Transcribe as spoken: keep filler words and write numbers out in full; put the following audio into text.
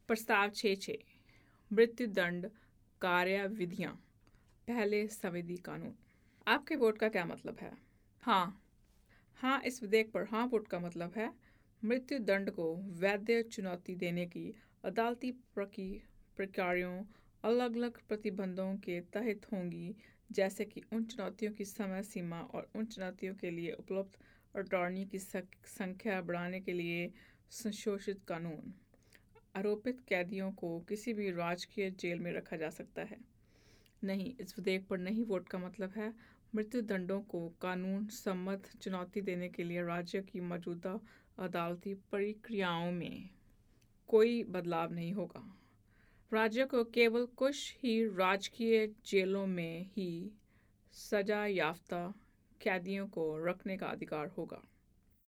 प्रस्ताव छः छः मृत्युदंड कार्यविधियाँ। पहले संविधि कानून। आपके वोट का क्या मतलब है? हाँ हाँ इस विधेयक पर हाँ वोट का मतलब है मृत्युदंड को वैध चुनौती देने की अदालती प्रक्रियाओं अलग अलग प्रतिबंधों के तहत होंगी, जैसे कि उन चुनौतियों की समय सीमा और उन चुनौतियों के लिए उपलब्ध अटॉर्नी की संख्या बढ़ाने के लिए संशोधित कानून। आरोपित कैदियों को किसी भी राजकीय जेल में रखा जा सकता है। नहीं, इस विधेयक पर नहीं वोट का मतलब है मृत्युदंडों को कानून सम्मत चुनौती देने के लिए राज्य की मौजूदा अदालती प्रक्रियाओं में कोई बदलाव नहीं होगा। राज्य को केवल कुछ ही राजकीय जेलों में ही सजा याफ्ता कैदियों को रखने का अधिकार होगा।